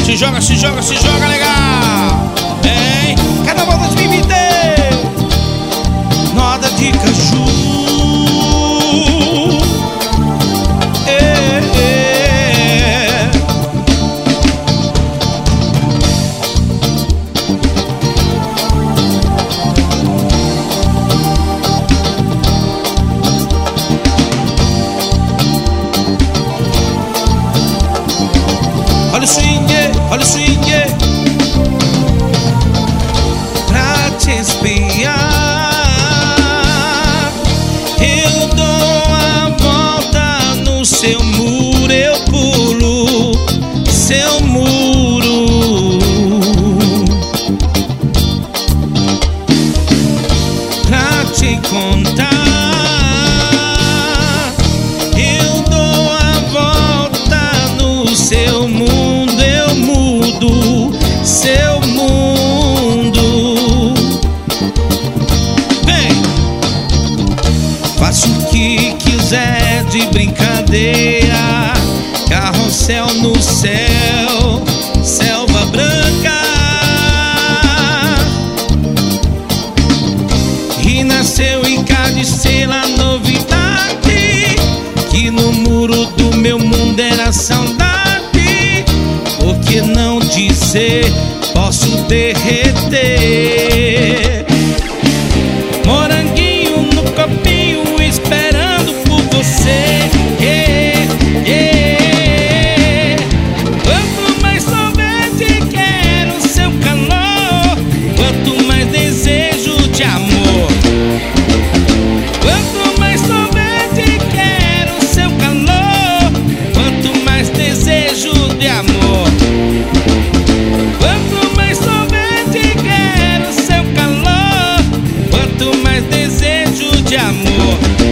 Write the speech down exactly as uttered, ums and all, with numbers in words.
Se joga, se joga, se joga, legal. Vem, Carnaval dois mil e vinte. Noda de caju. É, é. Olha o swing, olha o swing, pra te espiar. Eu dou a volta no seu muro, eu pulo seu muro, pra te encontrar. Eu dou a volta no seu mundo, eu mudo seu mundo. Vem, faço o que quiser de brincadeira. Carrossel no céu, selva branca. E nasceu em Cadicela novidade, que no muro do meu mundo era saudade. Por que não dizer, posso derreter. Moranguinho no copinho, esperando por você. Yeah, yeah. Quanto mais sorvete, quero seu calor. Quanto mais desejo de amor. Quanto mais sorvete, quero seu calor. Quanto mais desejo de amor. Quanto mais sorvete, quero seu calor. Quanto mais desejo de amor.